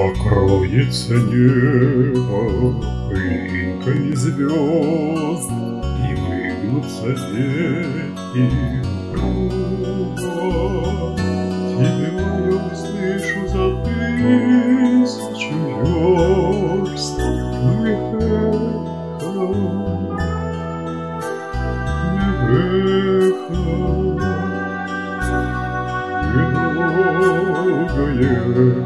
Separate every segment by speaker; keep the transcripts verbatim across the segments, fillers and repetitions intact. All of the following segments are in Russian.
Speaker 1: Покроется небо пылинками звезд, и выгнутся ветки круга. Тебя я услышу за тысячу верст, не эхо, не эхо, недолгое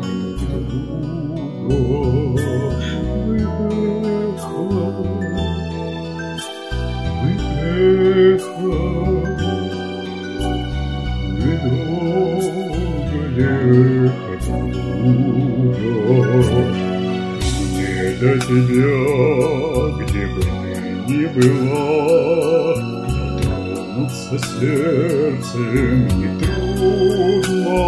Speaker 1: мне до тебя, где бы ты ни была, дотронуться сердцем нетрудно.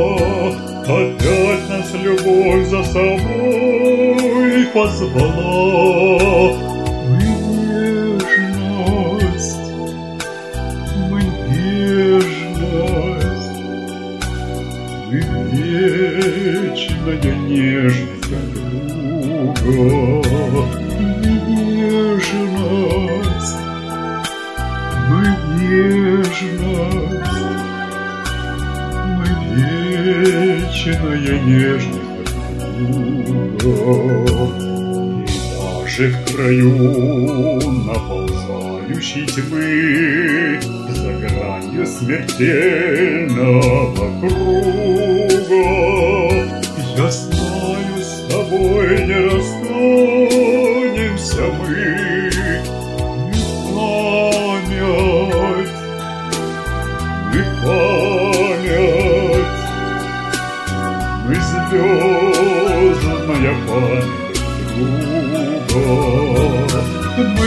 Speaker 1: Опять нас любовь за собой позвала. Мы нежность, мы нежность, мы вечная нежность друга. Мы нежность, мы нежность, мы вечная нежность друга. И даже в краю наползающей тьмы, за гранью смертельного круга, я знаю, с тобой не расстанемся мы. Мы память, мы память, мы звездная память друга. Мы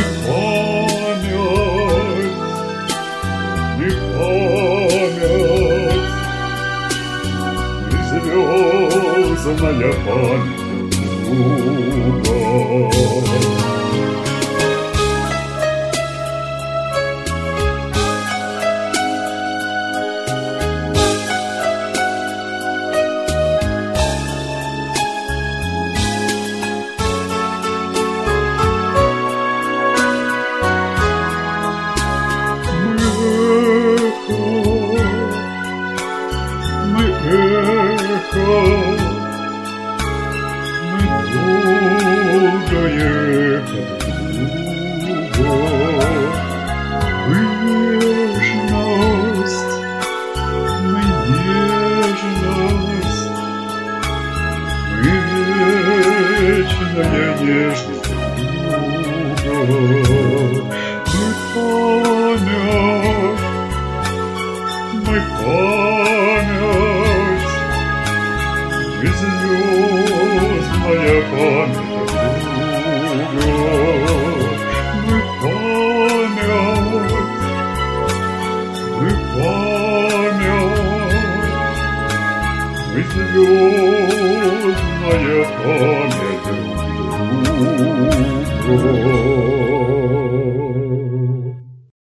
Speaker 1: память, мы память, мы звездная память друга. Мы эхо, мы долгое эхо друга. Мы нежность, мы нежность, мы вечная нежность друга. Мы память, мы память, мы звездная память друга. Мы память, мы память, мы звездная память друга.